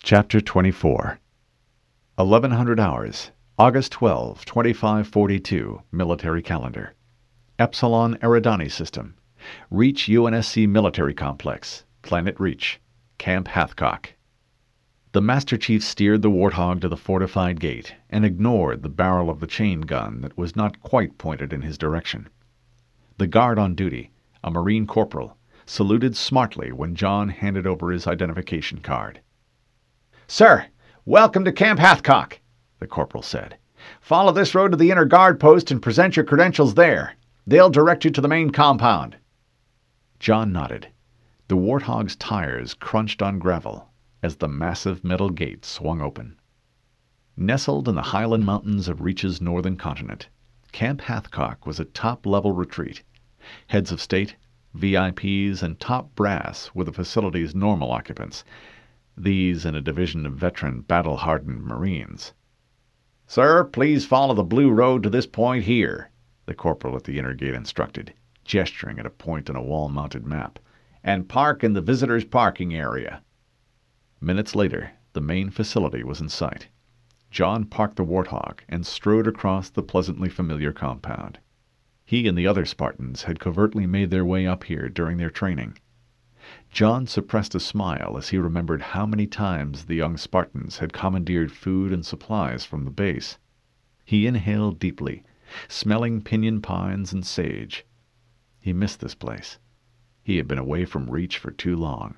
Chapter 24 1100 hours, August 12, 2542, Military Calendar. Epsilon Eridani System. Reach UNSC Military Complex. Planet Reach. Camp Hathcock. The Master Chief steered the Warthog to the fortified gate and ignored the barrel of the chain gun that was not quite pointed in his direction. The guard on duty, a Marine corporal, saluted smartly when John handed over his identification card. "Sir, welcome to Camp Hathcock," the corporal said. "Follow this road to the inner guard post and present your credentials there. They'll direct you to the main compound." John nodded. The Warthog's tires crunched on gravel as the massive metal gate swung open. Nestled in the Highland Mountains of Reach's northern continent, Camp Hathcock was a top-level retreat. Heads of state, VIPs, and top brass were the facility's normal occupants, these in a division of veteran, battle-hardened Marines. "Sir, please follow the blue road to this point here," the corporal at the inner gate instructed, gesturing at a point on a wall-mounted map, "and park in the visitors' parking area." Minutes later, the main facility was in sight. John parked the Warthog and strode across the pleasantly familiar compound. He and the other Spartans had covertly made their way up here during their training. John suppressed a smile as he remembered how many times the young Spartans had commandeered food and supplies from the base. He inhaled deeply, smelling pinyon pines and sage. He missed this place. He had been away from Reach for too long.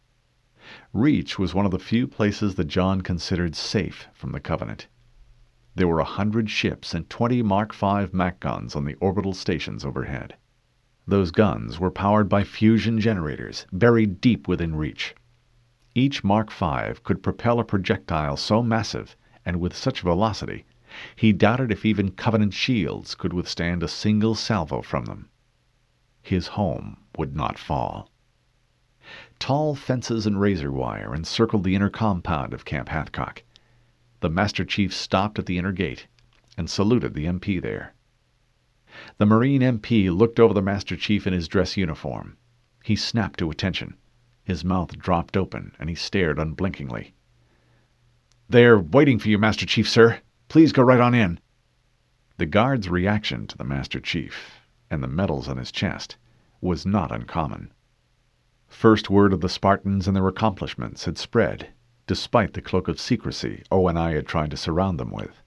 Reach was one of the few places that John considered safe from the Covenant. There were 100 ships and 20 Mark V MAC guns on the orbital stations overhead. Those guns were powered by fusion generators buried deep within Reach. Each Mark V could propel a projectile so massive and with such velocity, he doubted if even Covenant shields could withstand a single salvo from them. His home would not fall. Tall fences and razor wire encircled the inner compound of Camp Hathcock. The Master Chief stopped at the inner gate and saluted the MP there. The Marine MP looked over the Master Chief in his dress uniform. He snapped to attention. His mouth dropped open, and he stared unblinkingly. "They're waiting for you, Master Chief, sir. Please go right on in." The guard's reaction to the Master Chief, and the medals on his chest, was not uncommon. First word of the Spartans and their accomplishments had spread, despite the cloak of secrecy ONI had tried to surround them with.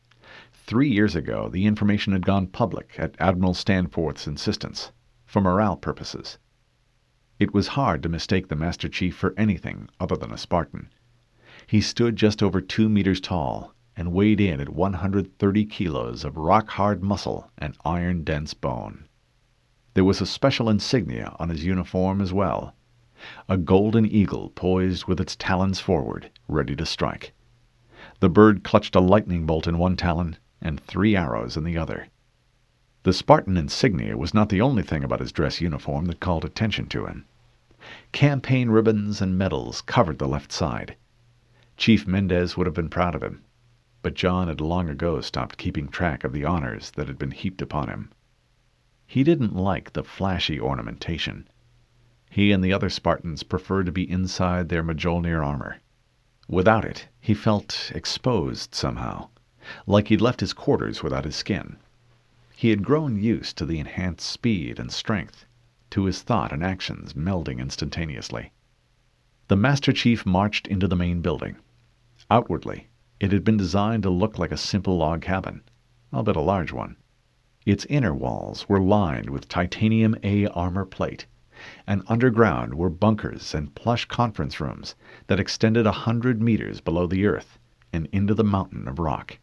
3 years ago, the information had gone public at Admiral Stanforth's insistence, for morale purposes. It was hard to mistake the Master Chief for anything other than a Spartan. He stood just over 2 meters tall and weighed in at 130 kilos of rock-hard muscle and iron-dense bone. There was a special insignia on his uniform as well, a golden eagle poised with its talons forward, ready to strike. The bird clutched a lightning bolt in one talon and 3 arrows in the other. The Spartan insignia was not the only thing about his dress uniform that called attention to him. Campaign ribbons and medals covered the left side. Chief Mendez would have been proud of him, but John had long ago stopped keeping track of the honors that had been heaped upon him. He didn't like the flashy ornamentation. He and the other Spartans preferred to be inside their Mjolnir armor. Without it, he felt exposed somehow, like he'd left his quarters without his skin. He had grown used to the enhanced speed and strength, to his thought and actions melding instantaneously. The Master Chief marched into the main building. Outwardly, it had been designed to look like a simple log cabin, albeit a large one. Its inner walls were lined with titanium A armor plate, and underground were bunkers and plush conference rooms that extended 100 meters below the earth and into the mountain of rock.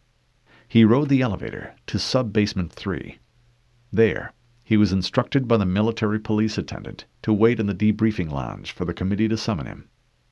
He rode the elevator to sub-basement 3. There, he was instructed by the military police attendant to wait in the debriefing lounge for the committee to summon him.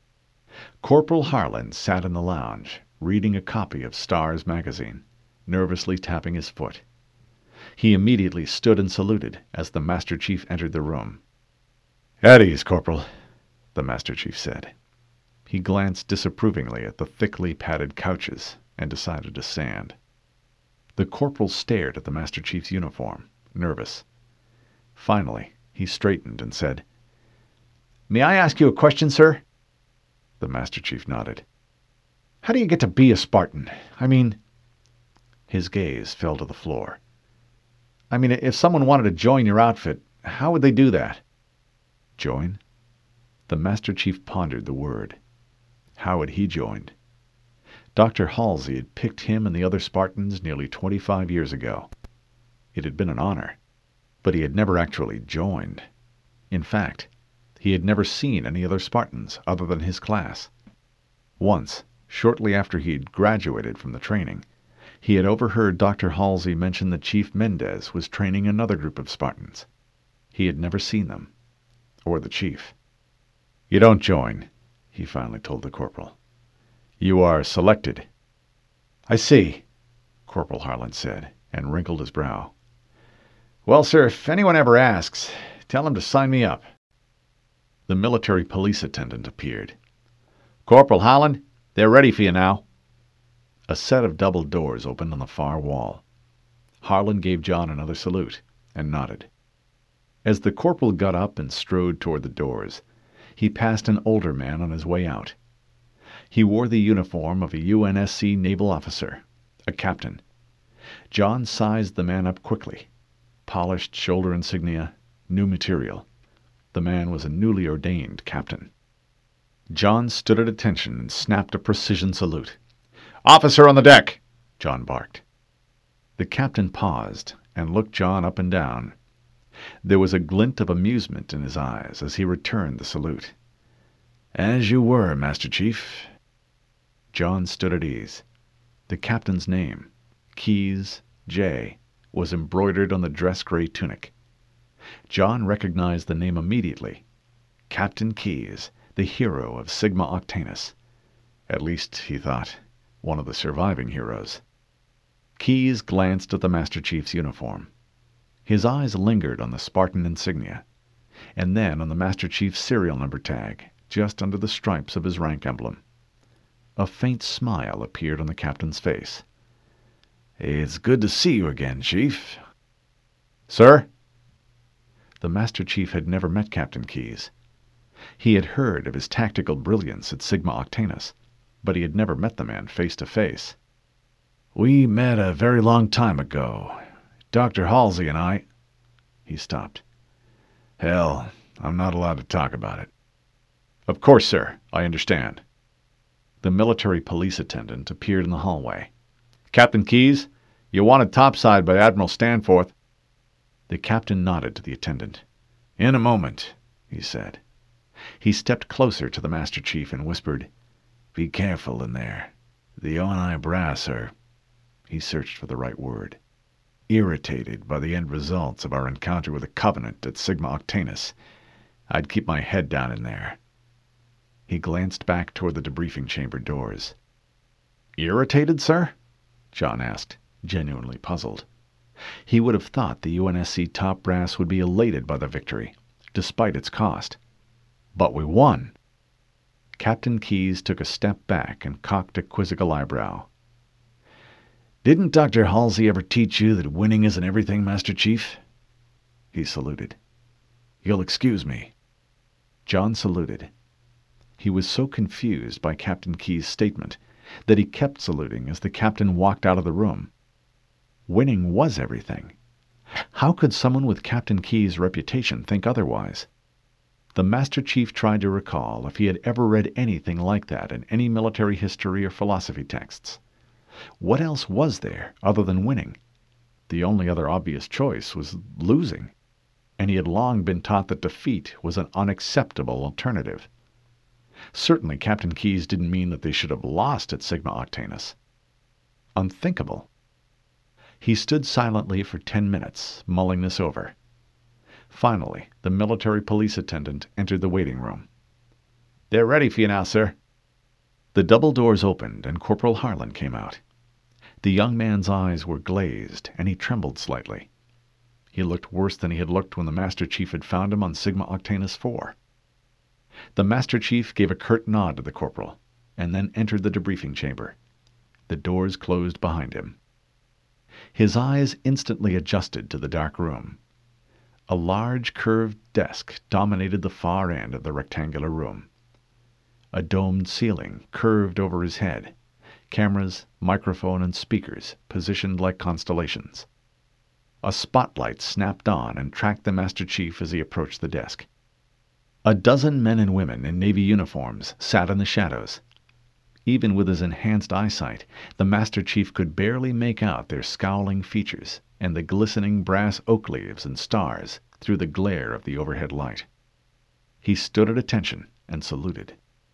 Corporal Harlan sat in the lounge, reading a copy of Stars magazine, nervously tapping his foot. He immediately stood and saluted as the Master Chief entered the room. "At ease, Corporal," the Master Chief said. He glanced disapprovingly at the thickly padded couches and decided to stand. The corporal stared at the Master Chief's uniform, nervous. Finally, he straightened and said, "May I ask you a question, sir?" The Master Chief nodded. How do you get to be a Spartan? I mean... His gaze fell to the floor. if someone wanted to join your outfit, how would they do that? Join? The Master Chief pondered the word. How had he joined? Dr. Halsey had picked him and the other Spartans nearly 25 years ago. It had been an honor, but he had never actually joined. In fact, he had never seen any other Spartans other than his class. Once, shortly after he had graduated from the training, he had overheard Dr. Halsey mention that Chief Mendez was training another group of Spartans. He had never seen them, or the chief. You don't join, he finally told the corporal. You are selected. I see, Corporal Harlan said, and wrinkled his brow. Well, sir, if anyone ever asks, tell them to sign me up. The military police attendant appeared. Corporal Harlan, they're ready for you now. A set of double doors opened on the far wall. Harlan gave John another salute and nodded. As the corporal got up and strode toward the doors, he passed an older man on his way out. He wore the uniform of a UNSC naval officer, a captain. John sized the man up quickly. Polished shoulder insignia, new material. The man was a newly ordained captain. John stood at attention and snapped a precision salute. Officer on the deck, John barked. The captain paused and looked John up and down. There was a glint of amusement in his eyes as he returned the salute. As you were, Master Chief. John stood at ease. The captain's name, Keyes, J., was embroidered on the dress-gray tunic. John recognized the name immediately. Captain Keyes, the hero of Sigma Octanus. At least, he thought, one of the surviving heroes. Keyes glanced at the Master Chief's uniform. His eyes lingered on the Spartan insignia, and then on the Master Chief's serial number tag, just under the stripes of his rank emblem. A faint smile appeared on the captain's face. It's good to see you again, Chief. Sir? The Master Chief had never met Captain Keyes. He had heard of his tactical brilliance at Sigma Octanus, but he had never met the man face to face. We met a very long time ago. Dr. Halsey and I... He stopped. Hell, I'm not allowed to talk about it. Of course, sir. I understand. The military police attendant appeared in the hallway. Captain Keyes, you're wanted topside by Admiral Stanforth. The captain nodded to the attendant. In a moment, he said. He stepped closer to the Master Chief and whispered, Be careful in there. The Oni brass are... He searched for the right word. Irritated by the end results of our encounter with the Covenant at Sigma Octanus. I'd keep my head down in there. He glanced back toward the debriefing chamber doors. Irritated, sir? John asked, genuinely puzzled. He would have thought the UNSC top brass would be elated by the victory, despite its cost. But we won. Captain Keyes took a step back and cocked a quizzical eyebrow. Didn't Dr. Halsey ever teach you that winning isn't everything, Master Chief? He saluted. You'll excuse me. John saluted. He was so confused by Captain Keyes' statement that he kept saluting as the captain walked out of the room. Winning was everything. How could someone with Captain Keyes' reputation think otherwise? The Master Chief tried to recall if he had ever read anything like that in any military history or philosophy texts. What else was there other than winning? The only other obvious choice was losing, and he had long been taught that defeat was an unacceptable alternative. Certainly Captain Keyes didn't mean that they should have lost at Sigma Octanus. Unthinkable. He stood silently for 10 minutes, mulling this over. Finally, the military police attendant entered the waiting room. They're ready for you now, sir. The double doors opened and Corporal Harlan came out. The young man's eyes were glazed, and he trembled slightly. He looked worse than he had looked when the Master Chief had found him on Sigma Octanus IV. The Master Chief gave a curt nod to the corporal, and then entered the debriefing chamber. The doors closed behind him. His eyes instantly adjusted to the dark room. A large curved desk dominated the far end of the rectangular room. A domed ceiling curved over his head. Cameras, microphone, and speakers positioned like constellations. A spotlight snapped on and tracked the Master Chief as he approached the desk. A dozen men and women in Navy uniforms sat in the shadows. Even with his enhanced eyesight, the Master Chief could barely make out their scowling features and the glistening brass oak leaves and stars through the glare of the overhead light. He stood at attention and saluted.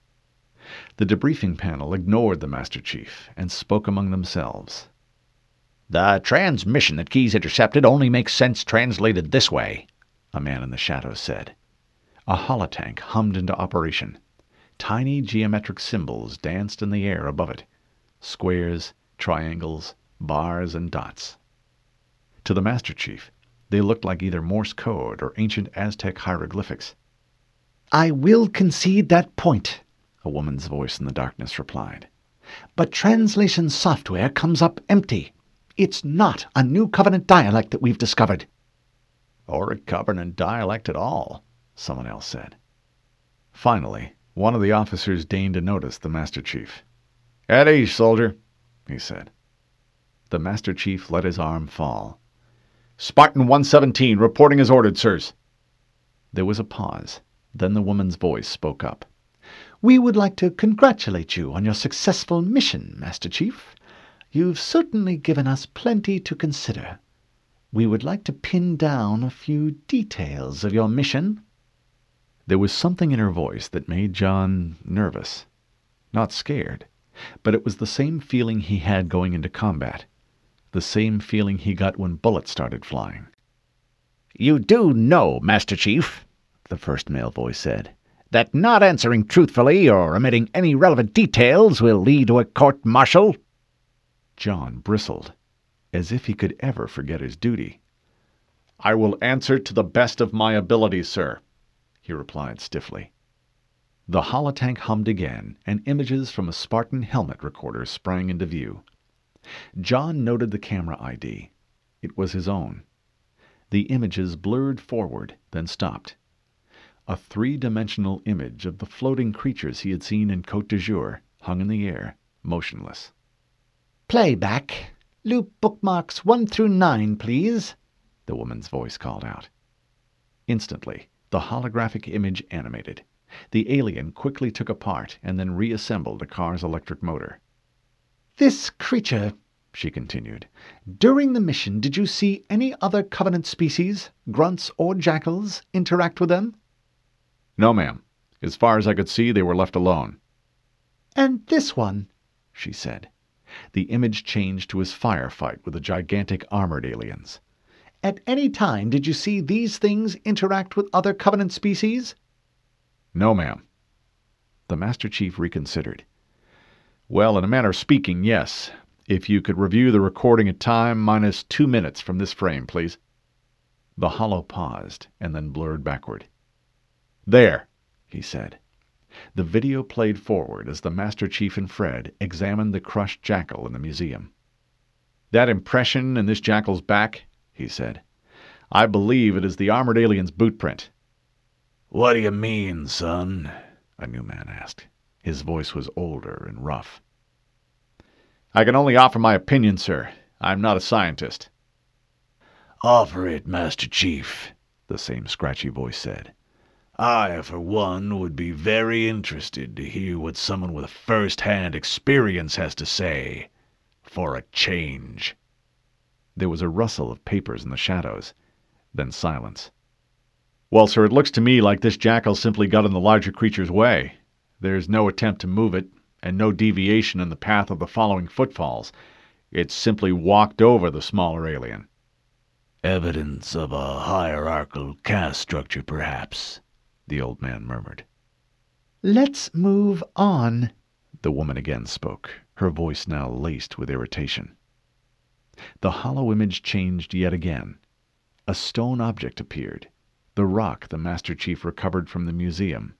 The debriefing panel ignored the Master Chief and spoke among themselves. "The transmission that Keyes intercepted only makes sense translated this way," a man in the shadows said. A holotank hummed into operation. Tiny geometric symbols danced in the air above it. Squares, triangles, bars, and dots. To the Master Chief, they looked like either Morse code or ancient Aztec hieroglyphics. "I will concede that point," a woman's voice in the darkness replied. "But translation software comes up empty. It's not a New Covenant dialect that we've discovered." "Or a Covenant dialect at all," someone else said. Finally, one of the officers deigned to notice the Master Chief. "At ease, soldier," he said. The Master Chief let his arm fall. "Spartan 117, reporting as ordered, sirs." There was a pause. Then the woman's voice spoke up. "We would like to congratulate you on your successful mission, Master Chief. You've certainly given us plenty to consider. We would like to pin down a few details of your mission." There was something in her voice that made John nervous. Not scared, but it was the same feeling he had going into combat. The same feeling he got when bullets started flying. "You do know, Master Chief," the first male voice said, "that not answering truthfully or omitting any relevant details will lead to a court-martial?" John bristled, as if he could ever forget his duty. "I will answer to the best of my abilities, sir," he replied stiffly. The holotank hummed again, and images from a Spartan helmet recorder sprang into view. John noted the camera ID. It was his own. The images blurred forward, then stopped. A three-dimensional image of the floating creatures he had seen in Côte d'Azur hung in the air, motionless. "Playback. Loop bookmarks 1 through 9, please," the woman's voice called out. Instantly, the holographic image animated. The alien quickly took apart and then reassembled a car's electric motor. "This creature," she continued, "during the mission, did you see any other Covenant species, grunts or jackals, interact with them?" "No, ma'am. As far as I could see, they were left alone." "And this one," she said. The image changed to his firefight with the gigantic armored aliens. "At any time did you see these things interact with other Covenant species?" "No, ma'am." The Master Chief reconsidered. "Well, in a manner of speaking, yes. If you could review the recording at time minus 2 minutes from this frame, please." The holo paused and then blurred backward. "There," he said. The video played forward as the Master Chief and Fred examined the crushed jackal in the museum. "That impression in this jackal's back," he said. "I believe it is the armored alien's boot print." "What do you mean, son?" a new man asked. His voice was older and rough. "I can only offer my opinion, sir. I'm not a scientist." "Offer it, Master Chief," the same scratchy voice said. "I, for one, would be very interested to hear what someone with first-hand experience has to say. For a change." There was a rustle of papers in the shadows, then silence. "Well, sir, it looks to me like this jackal simply got in the larger creature's way. There's no attempt to move it, and no deviation in the path of the following footfalls. It simply walked over the smaller alien." "Evidence of a hierarchical caste structure, perhaps," the old man murmured. "Let's move on," the woman again spoke, her voice now laced with irritation. The hollow image changed yet again. A stone object appeared, the rock the Master Chief recovered from the museum.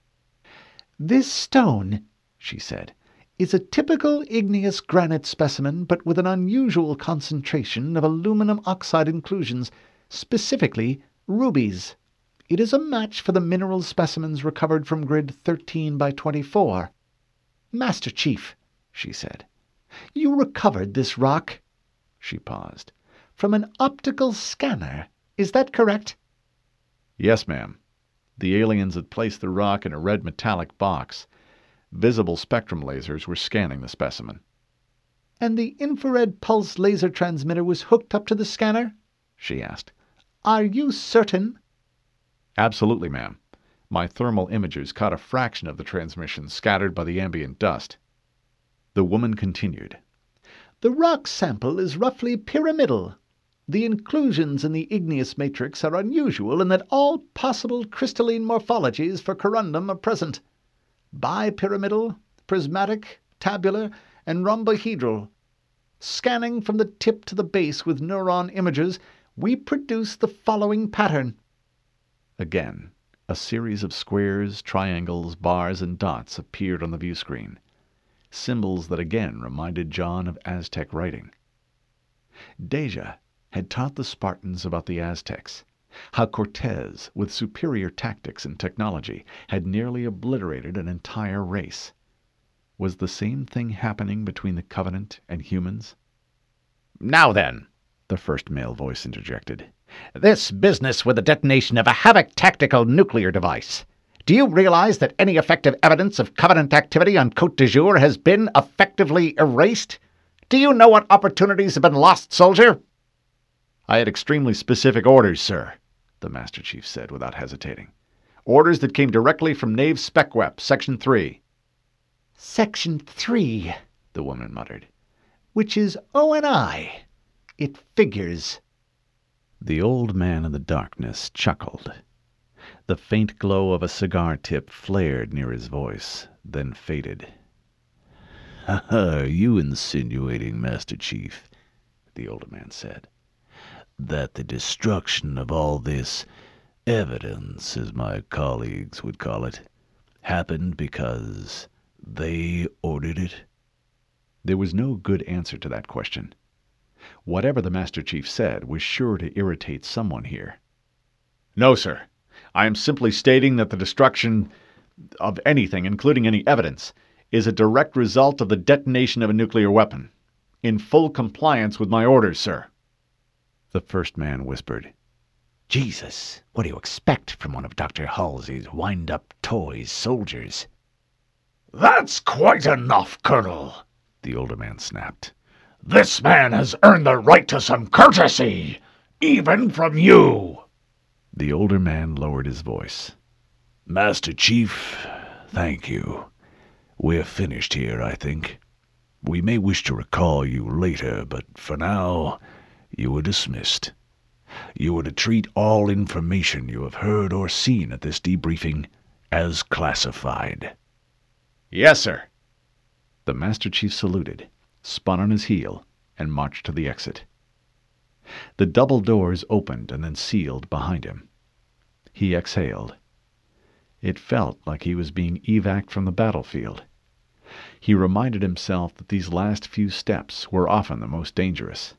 "This stone," she said, "is a typical igneous granite specimen, but with an unusual concentration of aluminum oxide inclusions, specifically rubies. It is a match for the mineral specimens recovered from grid 13 by 24. Master Chief, she said, you recovered this rock. She paused. From an optical scanner. Is that correct? Yes, ma'am. The aliens had placed the rock in a red metallic box. Visible spectrum lasers were scanning the specimen. And the infrared pulse laser transmitter was hooked up to the scanner? She asked. Are you certain? Absolutely, ma'am. My thermal imagers caught a fraction of the transmission scattered by the ambient dust. The woman continued. The rock sample is roughly pyramidal. The inclusions in the igneous matrix are unusual in that all possible crystalline morphologies for corundum are present. Bipyramidal, prismatic, tabular, and rhombohedral. Scanning from the tip to the base with neuron imagers, we produce the following pattern. Again, a series of squares, triangles, bars, and dots appeared on the view screen. Symbols that again reminded John of Aztec writing. Deja had taught the Spartans about the Aztecs, how Cortez, with superior tactics and technology, had nearly obliterated an entire race. Was the same thing happening between the Covenant and humans? Now then, the first male voice interjected, this business with the detonation of a Havoc tactical nuclear device. Do you realize that any effective evidence of Covenant activity on Côte d'Azur has been effectively erased? Do you know what opportunities have been lost, soldier? I had extremely specific orders, sir, the Master Chief said without hesitating. Orders that came directly from Nave SpecWep, Section 3. Section 3, the woman muttered. Which is O&I. It figures. The old man in the darkness chuckled. The faint glow of a cigar tip flared near his voice, then faded. "Are you insinuating, Master Chief," the older man said, "that the destruction of all this evidence, as my colleagues would call it, happened because they ordered it?" There was no good answer to that question. Whatever the Master Chief said was sure to irritate someone here. No, sir. I am simply stating that the destruction of anything, including any evidence, is a direct result of the detonation of a nuclear weapon. In full compliance with my orders, sir. The first man whispered. Jesus, what do you expect from one of Dr. Halsey's wind-up toy soldiers? "That's quite enough, Colonel," the older man snapped. "This man has earned the right to some courtesy, even from you." The older man lowered his voice. "Master Chief, thank you. We're finished here, I think. We may wish to recall you later, but for now, you are dismissed. You are to treat all information you have heard or seen at this debriefing as classified." Yes, sir. The Master Chief saluted, spun on his heel, and marched to the exit. The double doors opened and then sealed behind him. He exhaled. It felt like he was being evac'd from the battlefield. He reminded himself that these last few steps were often the most dangerous.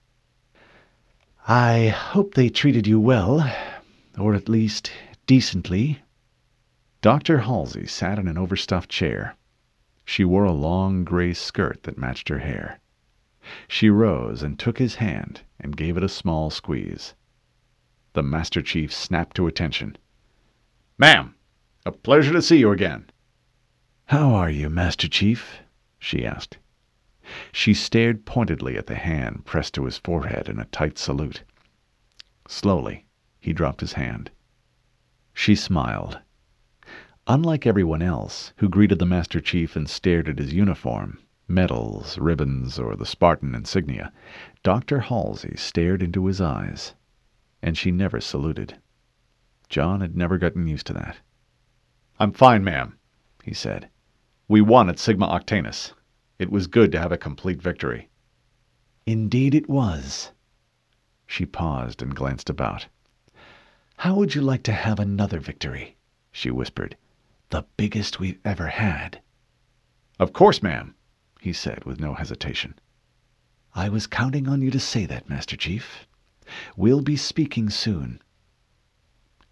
I hope they treated you well, or at least decently. Dr. Halsey sat in an overstuffed chair. She wore a long gray skirt that matched her hair. She rose and took his hand and gave it a small squeeze. The Master Chief snapped to attention. "Ma'am, a pleasure to see you again." How are you, Master Chief? She asked. She stared pointedly at the hand pressed to his forehead in a tight salute. Slowly, he dropped his hand. She smiled. Unlike everyone else, who greeted the Master Chief and stared at his uniform, medals, ribbons, or the Spartan insignia, Dr. Halsey stared into his eyes, and she never saluted. John had never gotten used to that. "I'm fine, ma'am," he said. "We won at Sigma Octanus. It was good to have a complete victory." Indeed it was. She paused and glanced about. How would you like to have another victory? She whispered. The biggest we've ever had. "Of course, ma'am," he said with no hesitation. I was counting on you to say that, Master Chief. We'll be speaking soon.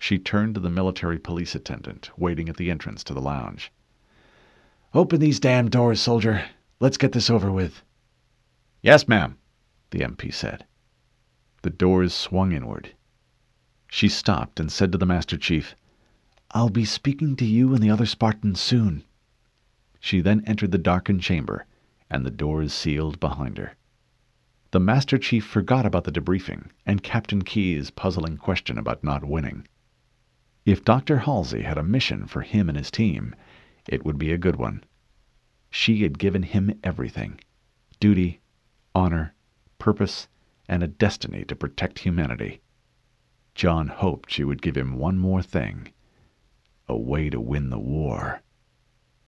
She turned to the military police attendant waiting at the entrance to the lounge. "Open these damn doors, soldier. Let's get this over with." "Yes, ma'am," the MP said. The doors swung inward. She stopped and said to the Master Chief, "I'll be speaking to you and the other Spartans soon." She then entered the darkened chamber, and the doors sealed behind her. The Master Chief forgot about the debriefing and Captain Keyes' puzzling question about not winning. If Dr. Halsey had a mission for him and his team, it would be a good one. She had given him everything: duty, honor, purpose, and a destiny to protect humanity. John hoped she would give him one more thing: a way to win the war.